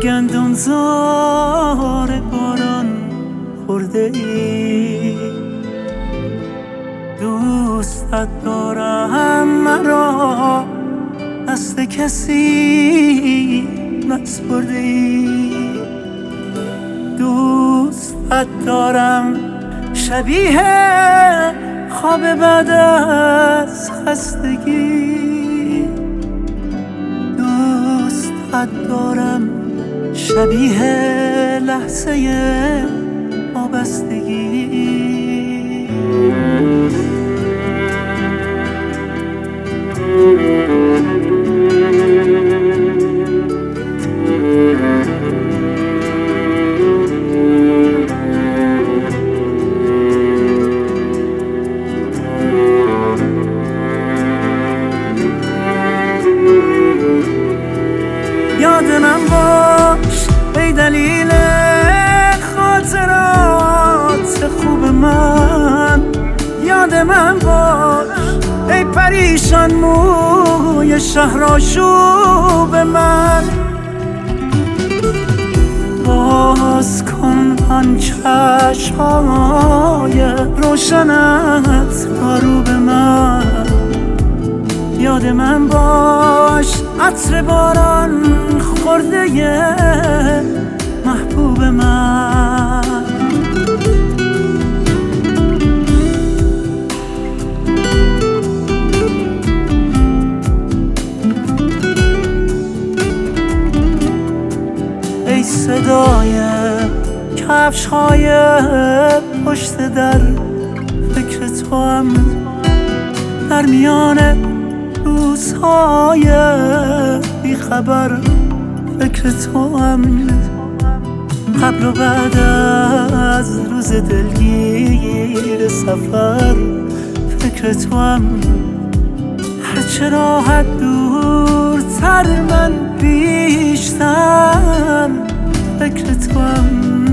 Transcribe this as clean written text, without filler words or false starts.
گندمزار باران خورده ای، دوستت دارم مرا دست کسی نسپرده ای، دوستت دارم شبیه خواب بعد از خستگی، دوستت دارم شبیه لحظه وابستگی. یاد من باش ای دلیل خاطرات خوب من، یاد من باش ای پریشان موی شهرآشوب من، باز کن آن چشم‌های روشنت رو به من، یاد من باش عطر باران خورده محبوب من. ای صدای کفش‌های پشت در، فکر توام در میان روزهای بیخبر، فکر توام قبل و بعد از روز دلگیر سفر، فکر توام هرچه راحت دورتر من بیشتر، فکر توام